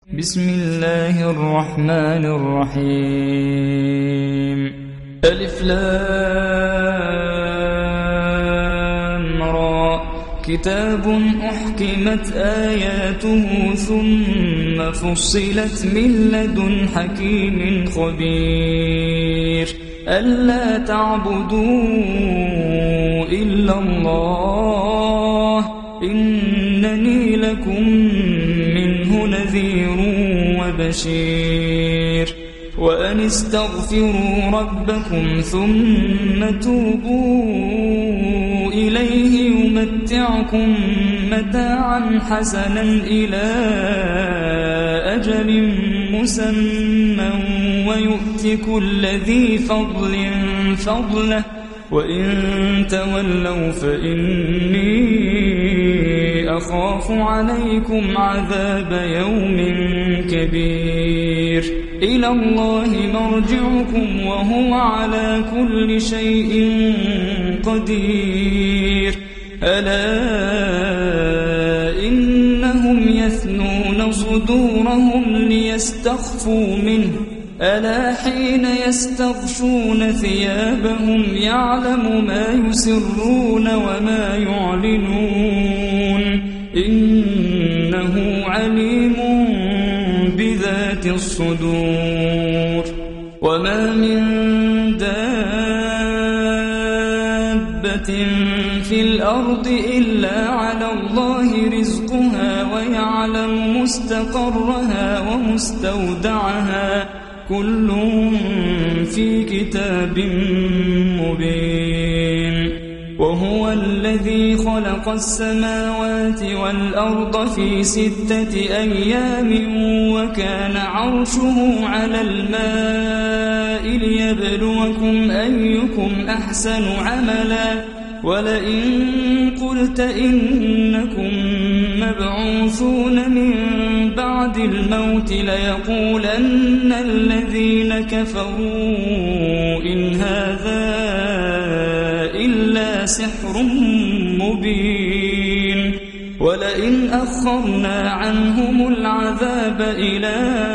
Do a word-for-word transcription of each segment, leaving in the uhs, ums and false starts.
بسم الله الرحمن الرحيم ألف لام را كتاب أحكمت آياته ثم فصلت من لدن حكيم خبير ألا تعبدوا إلا الله إنني لكم منه نذير وبشير وأن استغفروا ربكم ثم توبوا إليه يمتعكم متاعا حسنا إلى أجل مسمى ويؤت كل ذي فضل فضله وإن تولوا فإني أخاف عليكم عذاب يوم كبير إلى الله مرجعكم وهو على كل شيء قدير ألا إنهم يثنون صدورهم ليستخفوا منه ألا حين يستغشون ثيابهم يعلم ما يسرون وما يعلنون إنه عليم بذات الصدور وما من دابة في الأرض إلا على الله رزقها ويعلم مستقرها ومستودعها كل في كتاب مبين وهو الذي خلق السماوات والأرض في ستة أيام وكان عرشه على الماء ليبلوكم أيكم أحسن عملا ولئن قلت إنكم مبعوثون من بعد الموت ليقولن الذين كفروا إن هذا إلا سحر مبين ولئن أخرنا عنهم العذاب إلى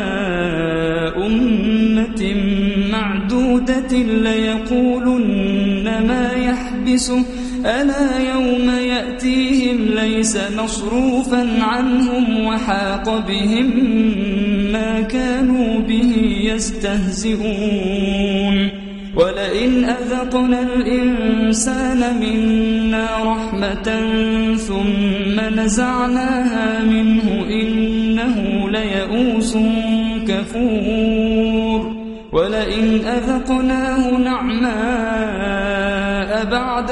أمة معدودة ليقولن ما يحبسه ألا يوم يأتيهم ليس مصروفا عنهم وحاق بهم ما كانوا به يستهزئون ولئن أذقنا الإنسان منا رحمة ثم نزعناها منه إنه ليئوس كفور ولئن أذقناه نعماء بعد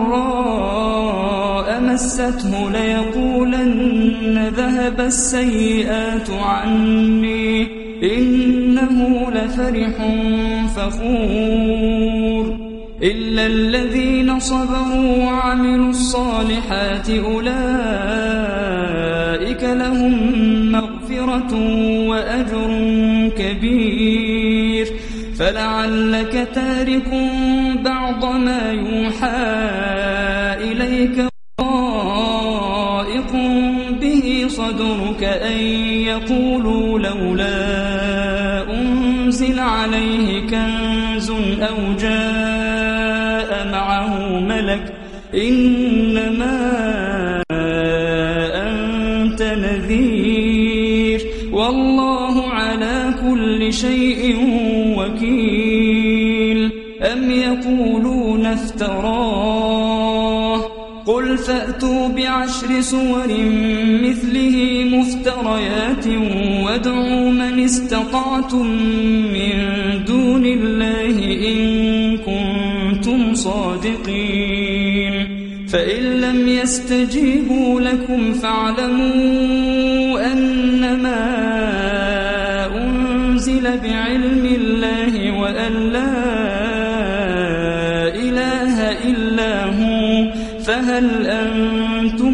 ضراء مسته ليقولن ذهب السيئات عني إنه لفرح فخور إلا الذين صبروا وعملوا الصالحات أولئك لهم مغفرة وأجر كبير فلعلك تارك بعض ما يوحى إليك ضائق به صدرك أن يقولوا لولا أنزل عليه كنز أو جاء معه ملك إنما أنت نذير والله على كل شيء وكيل أم يقولون افتراه قل فأتوا بعشر سور مثله مفتريات وادعوا من استطعتم من دون الله إن كنتم صادقين فإن لم يستجيبوا لكم فاعلموا أنما أنزل بعلم الله وأن لا إله إلا هو فهل أنتم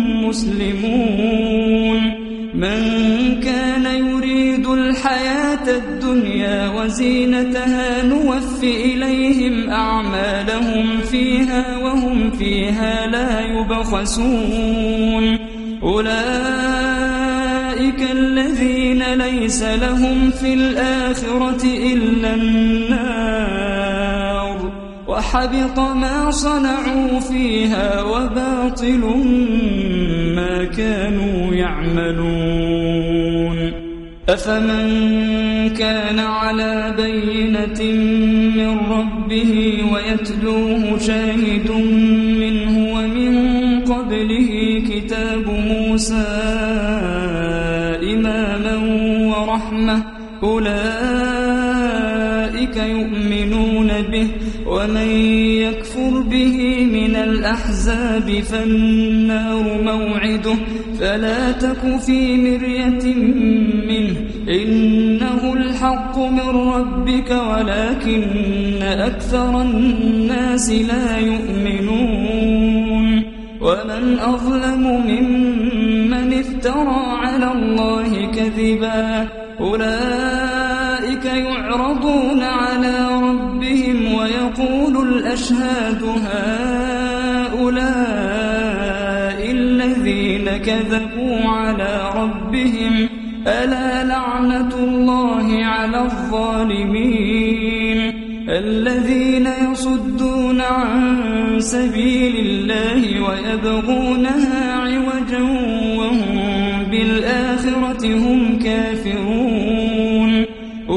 مسلمون من كان يريد الحياة الدنيا وزينتها نوف إليهم أعمالهم فيها وهم فيها لا يبخسون أولئك أولئك الذين ليس لهم في الآخرة إلا النار وحبط ما صنعوا فيها وباطل ما كانوا يعملون أفمن كان على بينة من ربه ويتلوه شاهد منه ومن قبله كتاب موسى إماما ورحمة أولئك يؤمنون به ومن يكفر به من الأحزاب فالنار موعده فلا تك في مرية منه إنه الحق من ربك ولكن أكثر الناس لا يؤمنون ومن أظلم ممن افترى على الله كذبا أولئك يعرضون على ربهم ويقول الأشهاد هؤلاء الذين كذبوا على ربهم ألا لعنة الله على الظالمين الذين يصدون عن سبيل الله ويبغونها عوجا وهم بالآخرة هم كافرون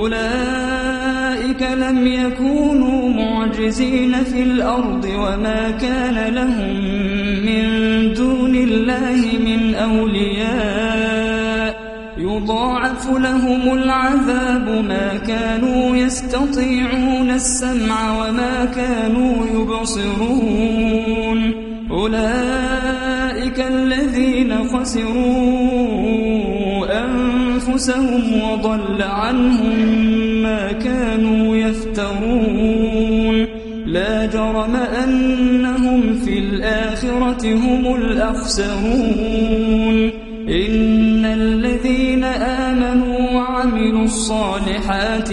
أولئك لم يكونوا معجزين في الأرض وما كان لهم من دون الله من أولياء يضاعف لهم العذاب ما كانوا يستطيعون السمع وما كانوا يبصرون أولئك الذين خسروا أنفسهم وضل عنهم ما كانوا يفترون لا جرم أنهم في الآخرة هم الأخسرون إن الذين آمنوا وعملوا الصالحات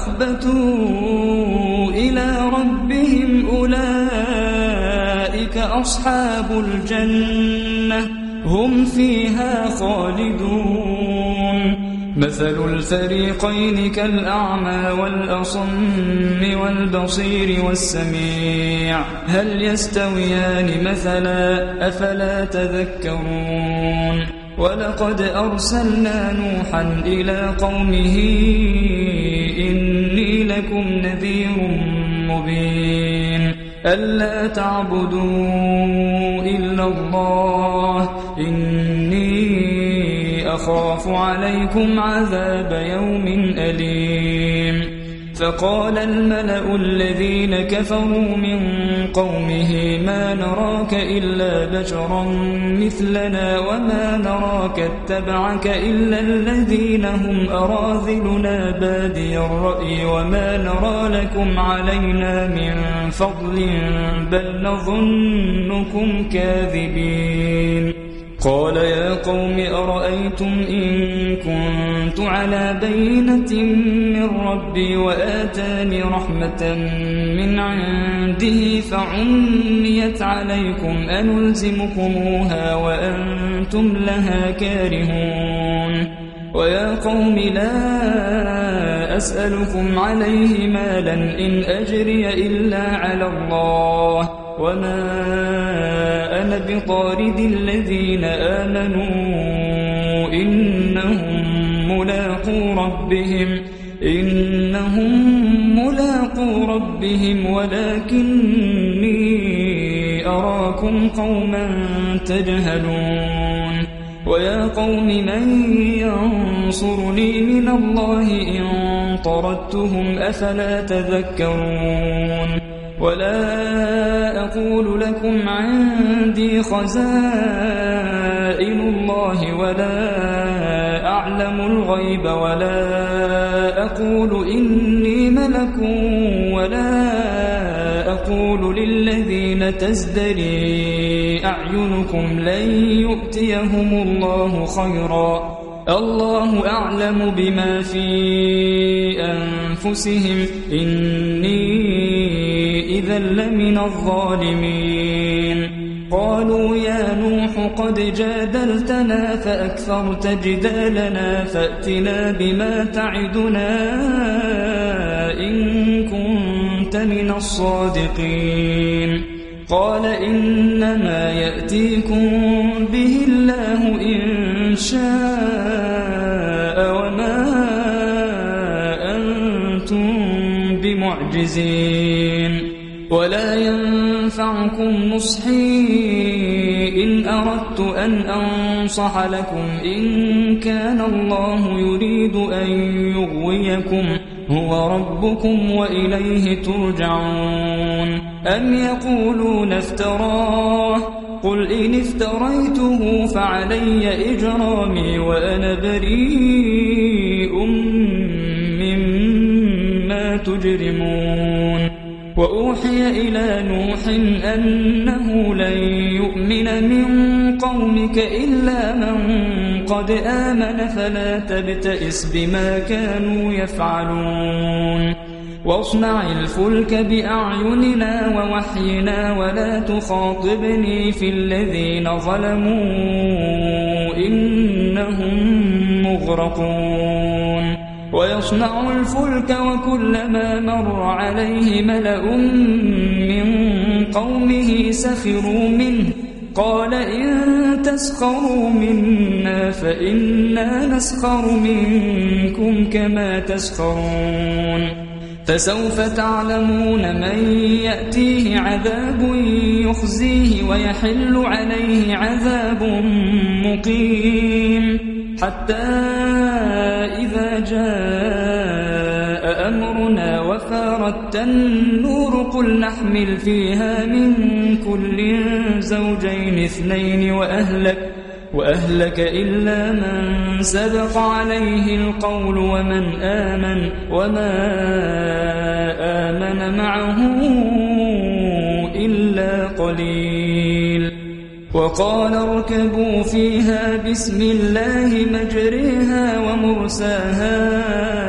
وأخبتوا إلى ربهم أولئك أصحاب الجنة هم فيها خالدون مثل الفريقين كالأعمى والأصم والبصير والسميع هل يستويان مثلا أفلا تذكرون ولقد أرسلنا نوحا إلى قومه إني لكم نذير مبين ألا تعبدوا إلا الله إني أخاف عليكم عذاب يوم أليم فقال الملأ الذين كفروا من قومه ما نراك إلا بشرا مثلنا وما نراك اتبعك إلا الذين هم أراذلنا بادي الرأي وما نرى لكم علينا من فضل بل نظنكم كاذبين قال يا قوم أرأيتم إن كنت على بينة من ربي وآتاني رحمة من عنده فعميت عليكم أنلزمكموها وأنتم لها كارهون ويا قوم لا أسألكم عليه مالا إن أجري إلا على الله وما أنا بطارد الذين آمنوا إنهم ملاقو ربهم إنهم ملاقو ربهم ولكني أراكم قوما تجهلون ويا قوم من ينصرني من الله إن طردتهم أفلا تذكرون ولا أقول لكم عندي خزائن الله ولا أعلم الغيب ولا أقول إني ملك ولا أقول للذين تزدري أعينكم لن يؤتيهم الله خيرا الله أعلم بما في أنفسهم إني إذا لمن الظالمين قالوا يا نوح قد جادلتنا فأكثرت جدالنا فأتنا بما تعدنا إن كنت من الصادقين قال إنما يأتيكم به الله إن شاء وما أنتم بمعجزين ولا ينفعكم نصحي إن أردت أن أنصح لكم إن كان الله يريد أن يغويكم هو ربكم وإليه ترجعون أم يقولون افتراه قل إن افتريته فعلي إجرامي وأنا بريء مما تجرمون وأوحي إلى نوح أنه لن يؤمن من قومك إلا من قد آمن فلا تبتئس بما كانوا يفعلون واصنع الفلك بأعيننا ووحينا ولا تخاطبني في الذين ظلموا إنهم مغرقون ويصنع الفلك وكلما مر عليه ملأ من قومه سخروا منه قال إن تسخروا منا فإنا نسخر منكم كما تسخرون فسوف تعلمون من يأتيه عذاب يخزيه ويحل عليه عذاب مقيم حتى إذا جاء أمرنا وفارت النور قل نحمل فيها من كل زوجين اثنين وأهلك, وأهلك إلا من سبق عليه القول ومن آمن وما آمن معه إلا قليل وقال اركبوا فيها بسم الله مجريها ومرساها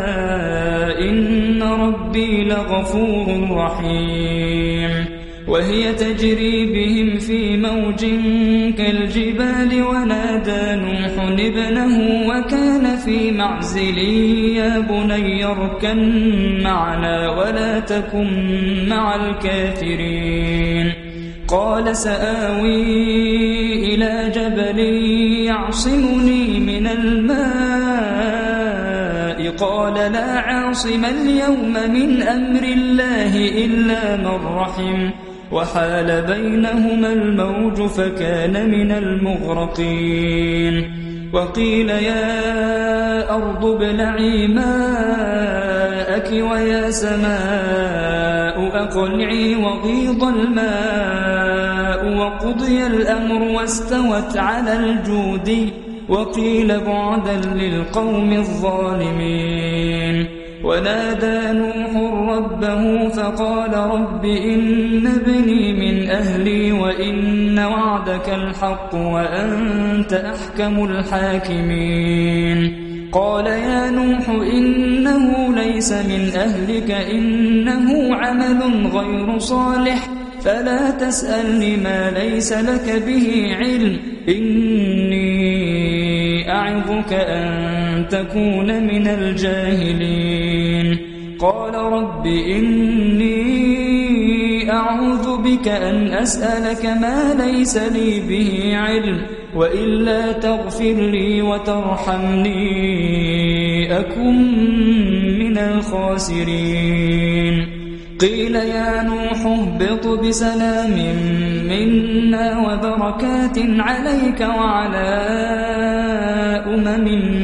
إن ربي لغفور رحيم وهي تجري بهم في موج كالجبال ونادى نوح ابنه وكان في معزل يا بني اركب معنا ولا تكن مع الكافرين قال سآوي إلى جبل يعصمني من الماء قال لا عاصم اليوم من أمر الله إلا من رحم وحال بينهما الموج فكان من المغرقين وقيل يا أرض ابلعي ماءك ويا سماء أقلعي وغيض الماء وقضي الأمر واستوت على الجود وقيل بعدا للقوم الظالمين ونادى نوح ربه فقال رب إن ابني من أهلي وإن وعدك الحق وأنت أحكم الحاكمين قال يا نوح إنه ليس من أهلك إنه عمل غير صالح فلا تسألني ما ليس لك به علم إني أعظك أن تكون من الجاهلين قال رب إني أعوذ بك أن أسألك ما ليس لي به علم وإلا تغفر لي وترحمني أكن من الخاسرين قيل يا نوح اهبط بسلام منا وبركات عليك وعلى أمم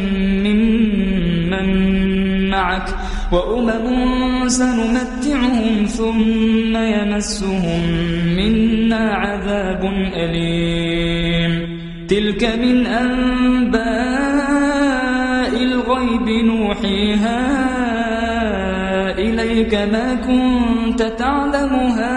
ممن معك وأمم سنمتعهم ثم يمسهم منا عذاب أليم تلك من أنباء الغيب نوحيها إليك ما كنت تعلمها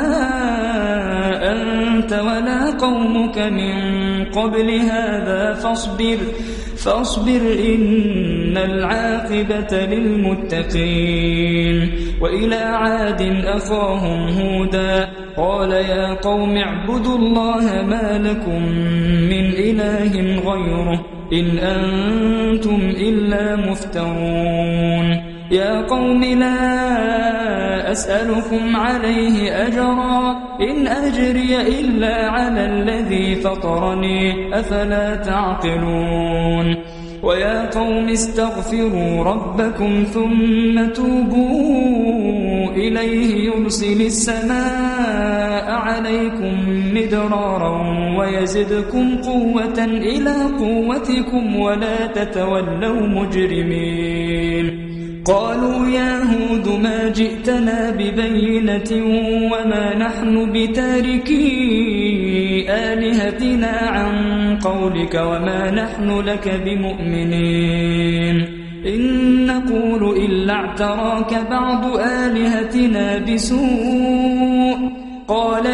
أنت ولا قومك من قبل هذا فاصبر فاصبر إن العاقبة للمتقين وإلى عاد أخاهم هودا قال يا قوم اعبدوا الله ما لكم من إله غيره إن أنتم إلا مفترون يا قوم لا أسألكم عليه أجرا إن أجري إلا على الذي فطرني أفلا تعقلون ويا قوم استغفروا ربكم ثم توبوا إليه يرسل السماء عليكم مدرارا ويزدكم قوة إلى قوتكم ولا تتولوا مجرمين قالوا يا هود ما جئتنا ببينة وما نحن بتاركي آلهتنا عن قولك وما نحن لك بمؤمنين إن نقول إلا اعتراك بعض آلهتنا بسوء قال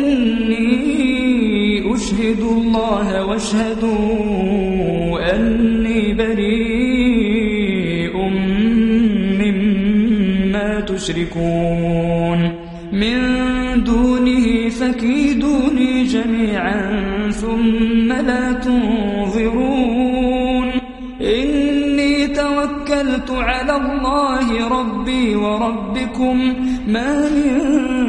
إني أشهد الله واشهدوا أني بريء مما تشركون من دونه فكيدوني جميعا ثم لا تنظرون إني توكلت على الله ربي وربكم ما من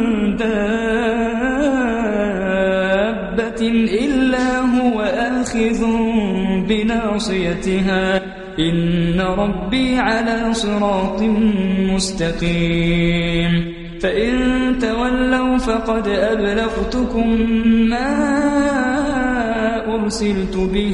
دابة إلا هو آخذ بناصيتها إن ربي على صراط مستقيم فإن تولوا فقد أبلغتكم ما أرسلت به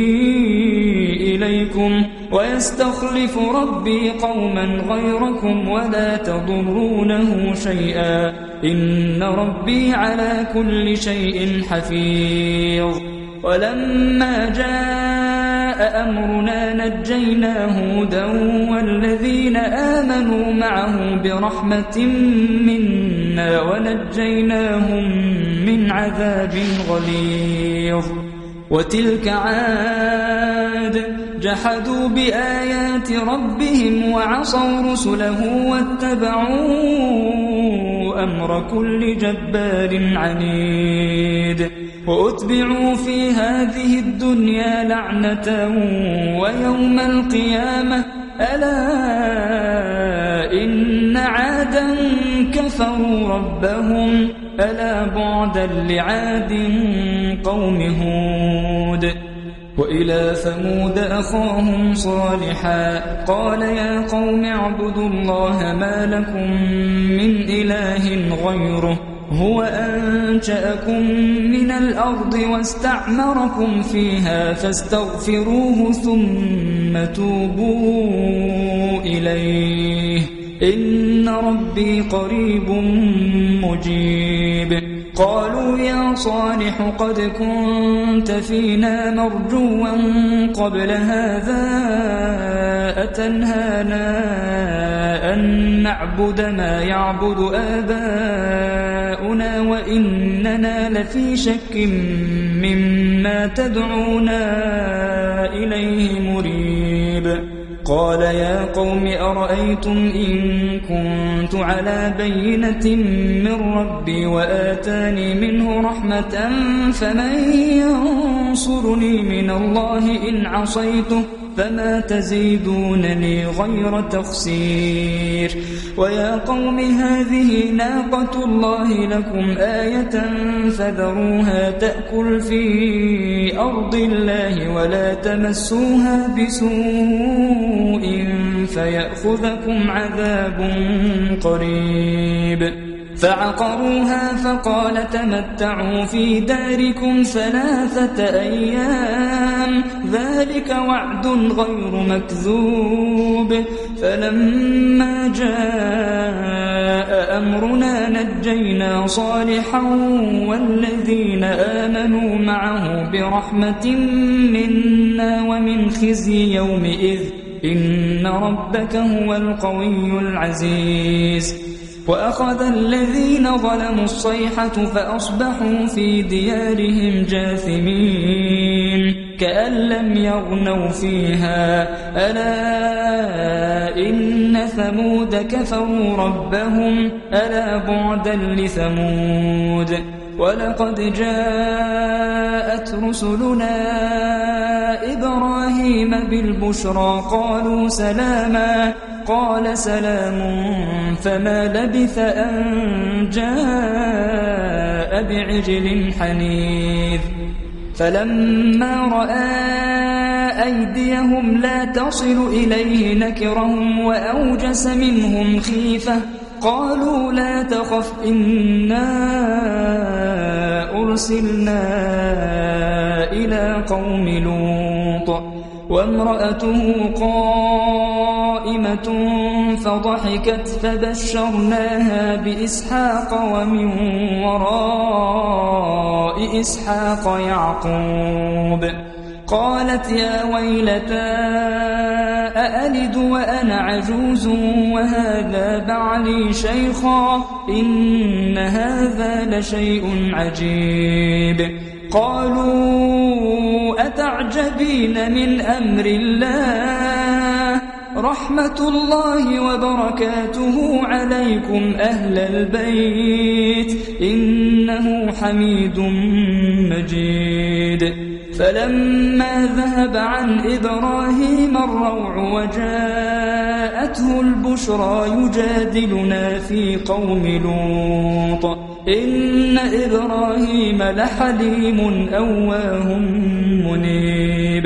إليكم ويستخلف ربي قوما غيركم ولا تضرونه شيئا إن ربي على كل شيء حفيظ ولما جاء أمرنا نجينا هودا والذين آمنوا معه برحمة منا ونجيناهم من عذاب غليظ وتلك عاد جحدوا بآيات ربهم وعصوا رسله واتبعوا أمر كل جبار عنيد وأتبعوا في هذه الدنيا لعنة ويوم القيامة ألا إن عادا كفروا ربهم ألا بعدا لعاد قوم هود وإلى ثمود أخاهم صالحا قال يا قوم اعبدوا الله ما لكم من إله غيره هو أنشأكم من الأرض واستعمركم فيها فاستغفروه ثم توبوا إليه إن ربي قريب مجيب قالوا يا صالح قد كنت فينا مرجوا قبل هذا أتنهانا أن نعبد ما يعبد آباؤنا وإننا لفي شك مما تدعونا إليه مريب قال يا قوم أرأيتم إن كنت على بينة من ربي وآتاني منه رحمة فمن ينصرني من الله إن عصيته فما تزيدونني غير تخسير ويا قوم هذه ناقة الله لكم آية فذروها تأكل في أرض الله ولا تمسوها بسوء فيأخذكم عذاب قريب فعقروها فقال تمتعوا في داركم ثلاثة أيام ذلك وعد غير مكذوب فلما جاء أمرنا نجينا صالحا والذين آمنوا معه برحمة منا ومن خزي يومئذ إن ربك هو القوي العزيز وأخذ الذين ظلموا الصيحة فأصبحوا في ديارهم جاثمين كأن لم يغنوا فيها ألا إن ثمود كفروا ربهم ألا بعدا لثمود ولقد جاءت رسلنا إبراهيم بالبشرى قالوا سلاما قال سلام فما لبث أن جاء بعجل حنيذ فلما رأى أيديهم لا تصل إليه نكرهم وأوجس منهم خيفة قالوا لا تخف إنا أرسلنا إلى قوم لوط وامرأته قائمة فضحكت فبشرناها بإسحاق ومن وراء إسحاق يعقوب قالت يا ويلتى أألد وأنا عجوز وهذا بعلي شيخا إن هذا لشيء عجيب قالوا أتعجبين من أمر الله رحمة الله وبركاته عليكم أهل البيت إنه حميد مجيد فلما ذهب عن إبراهيم الروع وجاءته البشرى يجادلنا في قوم لوط إن إبراهيم لحليم أواه منيب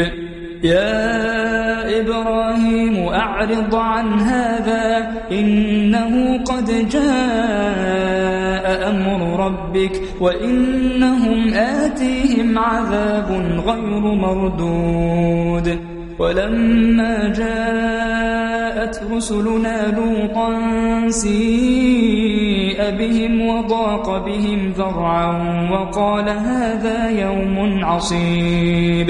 يا إبراهيم أعرض عن هذا إنه قد جاء أمر ربك وإنهم آتيهم عذاب غير مردود ولما جاءت رسلنا لوطا سيء بهم وضاق بهم ذرعا وقال هذا يوم عصيب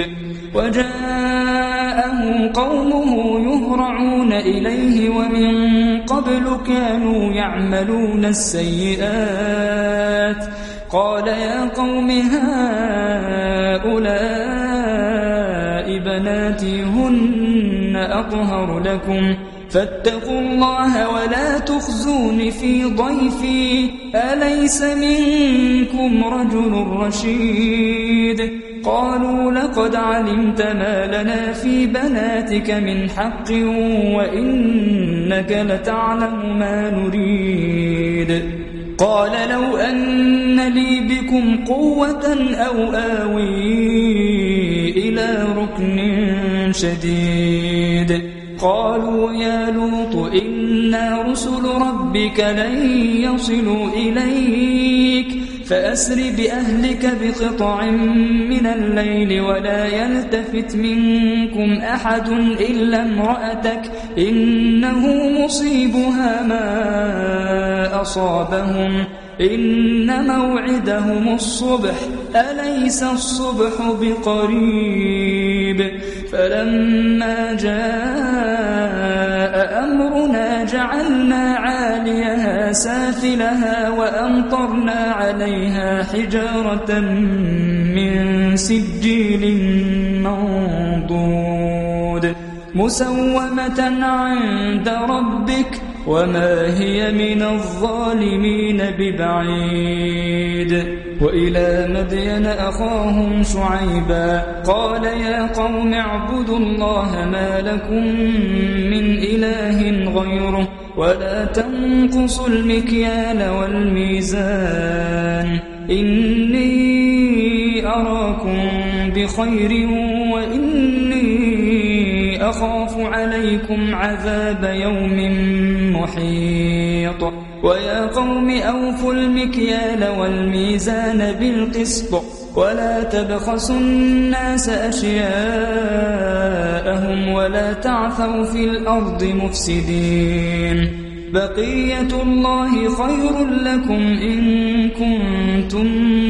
وجاءه قومه يهرعون إليه ومن قبل كانوا يعملون السيئات قال يا قوم هؤلاء بناتي هن أطهر لكم فاتقوا الله ولا تخزون في ضيفي أليس منكم رجل رشيد قالوا لقد علمت ما لنا في بناتك من حق وإنك لتعلم ما نريد قال لو أن لي بكم قوة أو آوي إلى ركن شديد قالوا يا لوط إنا رسل ربك لن يصلوا إليك فأسر بأهلك بقطع من الليل ولا يلتفت منكم أحد إلا امرأتك إنه مصيبها ما أصابهم إن موعدهم الصبح أليس الصبح بقريب فلما جاء أمرنا جعلنا عاليها سافلها وأمطرنا عليها حجارة من سجيل منضود مسومة عند ربك وما هي من الظالمين ببعيد وإلى مدين أخاهم شعيبا قال يا قوم اعبدوا الله ما لكم من إله غيره ولا تنقصوا المكيال والميزان إني أراكم بخير وإني أخاف عليكم عذاب يوم محيط ويا قوم أوفوا المكيال والميزان بالقسط ولا تبخسوا الناس أشياءهم ولا تعثوا في الأرض مفسدين بقية الله خير لكم إن كنتم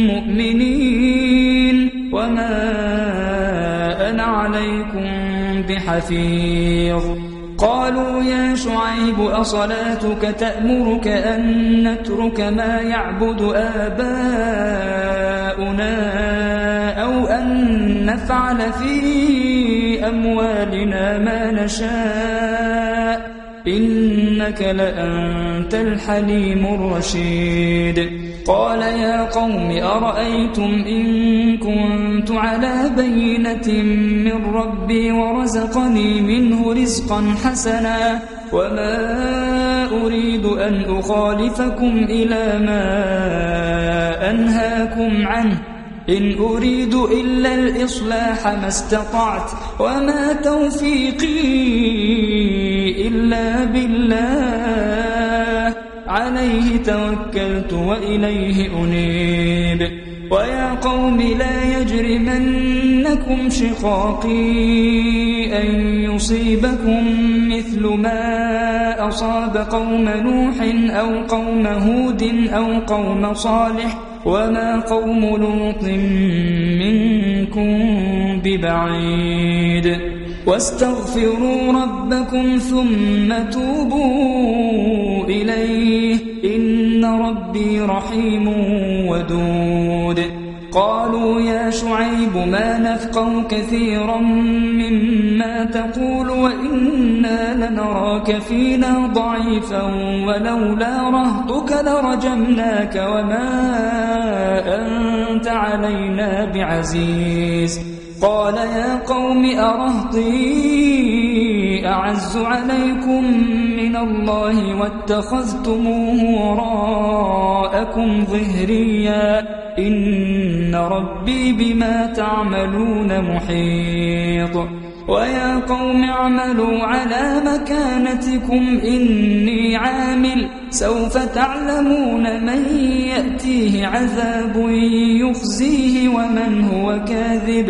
مؤمنين وما أنا عليكم بحفيظ قالوا يا شعيب أصلاتك تأمرك أن نترك ما يعبد آباؤنا أو أن نفعل في أموالنا ما نشاء إنك لأنت الحليم الرشيد قال يا قوم أرأيتم إن كنت على بينة من ربي ورزقني منه رزقا حسنا وما أريد أن أخالفكم إلى ما أنهاكم عنه إن أريد إلا الإصلاح ما استطعت وما توفيقي إلا بالله عليه توكلت وإليه أنيب ويا قوم لا يجرمنكم شقاقي أن يصيبكم مثل ما أصاب قوم نوح أو قوم هود أو قوم صالح وما قوم لوط منكم ببعيد واستغفروا ربكم ثم توبوا إليه إن ربي رحيم ودود قالوا يا شعيب ما نفقه كثيرا مما تقول وإنا لنراك فينا ضعيفا ولولا رهطك لرجمناك وما أنت علينا بعزيز قال يا قوم أرهطي أعز عليكم من الله واتخذتموه وراءكم ظهريا إن ربي بما تعملون محيط ويا قوم اعملوا على مكانتكم إني عامل سوف تعلمون من يأتيه عذاب يخزيه ومن هو كاذب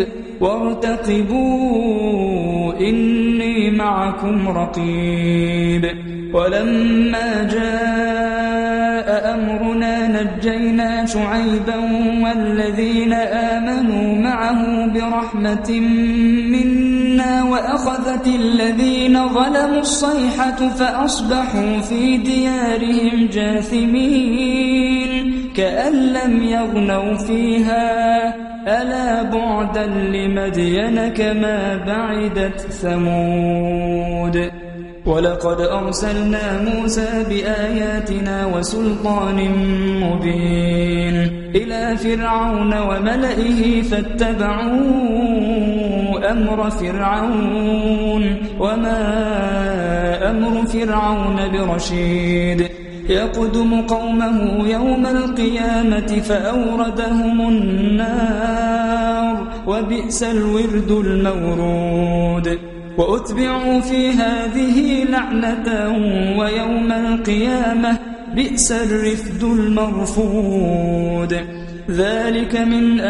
وارتقبوا إني معكم رقيب ولما جاء أمرنا نجينا شعيبا والذين آمنوا معه برحمة منا وأخذت الذين ظلموا الصيحة فأصبحوا في ديارهم جاثمين كأن لم يغنوا فيها ألا بعدا لمدين كما بعدت ثمود ولقد أرسلنا موسى بآياتنا وسلطان مبين إلى فرعون وملئه فاتبعوا أمر فرعون وما أمر فرعون برشيد يقدم قومه يوم القيامة فأوردهم النار وبئس الورد المورود وأتبعوا في هذه لعنة ويوم القيامة بئس الرفد المرفود ذلك من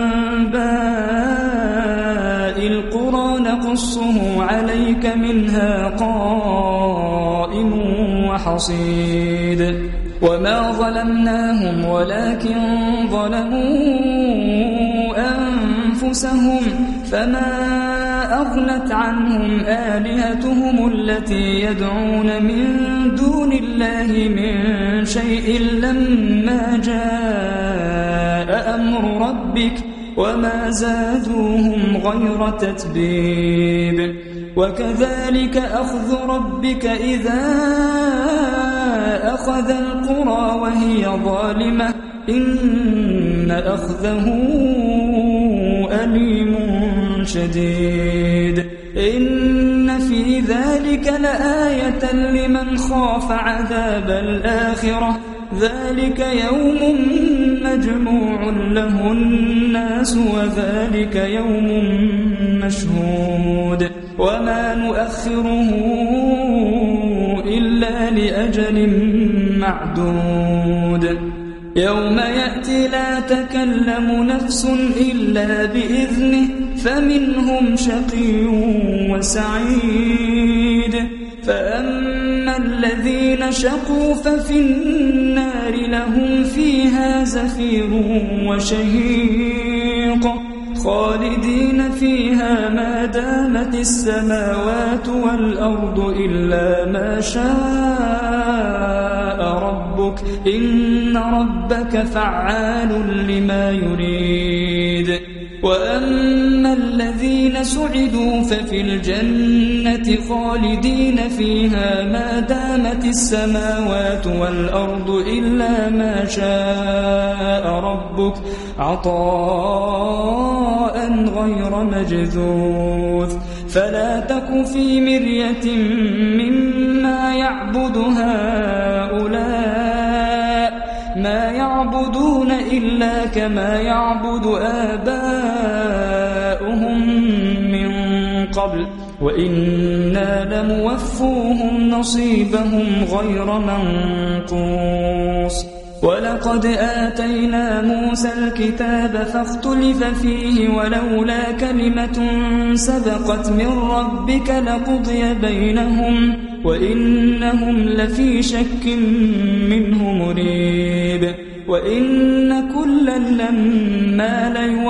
أنباء القرى نقصه عليك منها قائم وحصيد وما ظلمناهم ولكن ظلموا أنفسهم فما أغنت عنهم آلهتهم التي يدعون من دون الله من شيء لما جاء أمر ربك وما زادوهم غير تتبيب وكذلك أخذ ربك إذا أخذ القرى وهي ظالمة إن أخذه أليم شديد إن في ذلك لآية لمن خاف عذاب الآخرة ذلك يوم مجموع له الناس وذلك يوم مشهود وما نؤخره إلا لأجل معدود يوم يأتي لا تكلم نفس إلا بإذنه فمنهم شقي وسعيد فأما الذين شقوا ففي النار لهم فيها زفير وشهيق خالدين فيها ما دامت السماوات والأرض إلا ما شاء ربك إن ربك فعال لما يريد وأما الذين سعدوا ففي الجنة خالدين فيها ما دامت السماوات والأرض إلا ما شاء ربك عطاء غير مجذوذ فلا تك في مرية مما يعبد هؤلاء ما يعبدون إلا كما يعبد آباؤهم من قبل وإنا لموفوهم نصيبهم غير منقوص ولقد آتينا موسى الكتاب فاختلف فيه ولولا كلمة سبقت من ربك لقضي بينهم وإنهم لفي شك منه مريب وإن كلا لما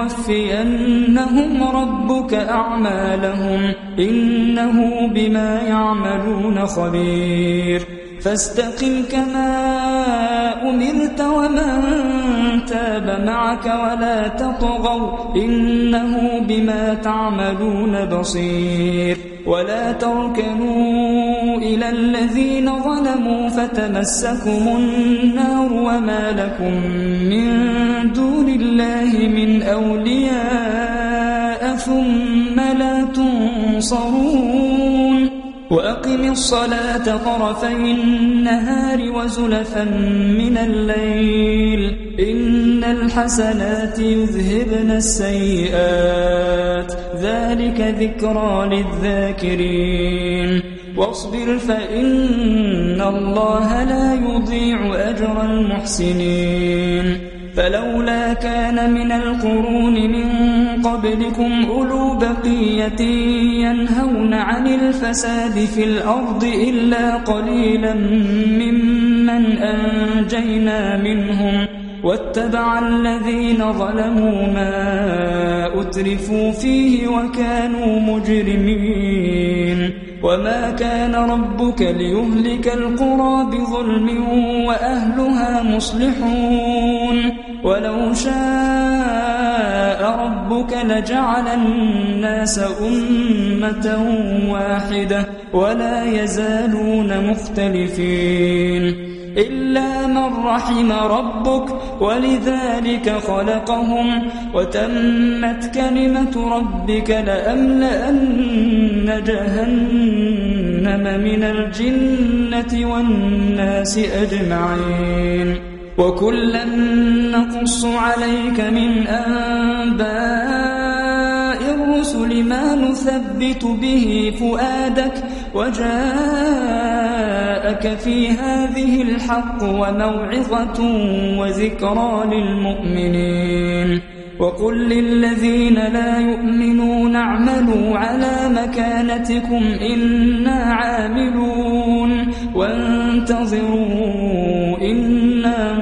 ليوفينهم ربك أعمالهم إنه بما يعملون خبير فاستقم كما أمرت ومن تاب معك ولا تطغوا إنه بما تعملون بصير ولا تركنوا إلى الذين ظلموا فتمسكم النار وما لكم من دون الله من أولياء ثم لا تنصرون وأقم الصلاة طرفي النهار وزلفا من الليل إن الحسنات يذهبن السيئات ذلك ذكرى للذاكرين واصبر فإن الله لا يضيع أجر المحسنين فلولا كان من القرون من قبلكم أولو بقية ينهون عن الفساد في الأرض إلا قليلا ممن أنجينا منهم واتبع الذين ظلموا ما أترفوا فيه وكانوا مجرمين وما كان ربك ليهلك القرى بظلم وأهلها مصلحون ولو شاء ربك لجعل الناس أمة واحدة ولا يزالون مختلفين إلا من رحم ربك ولذلك خلقهم وتمت كلمة ربك لأملأن جهنم من الجنة والناس أجمعين وكلا نقص عليك من أنباء الرسل ما نثبت به فؤادك وجاءك في هذه الحق وموعظة وذكرى للمؤمنين وقل للذين لا يؤمنون اعملوا على مكانتكم إنا عاملون وانتظروا إنا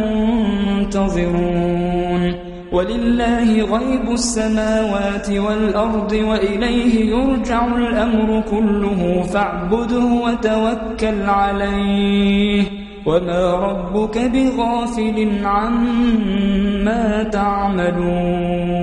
منتظرون ولله غيب السماوات والأرض وإليه يرجع الأمر كله فاعبده وتوكل عليه وما ربك بغافل عما تعملون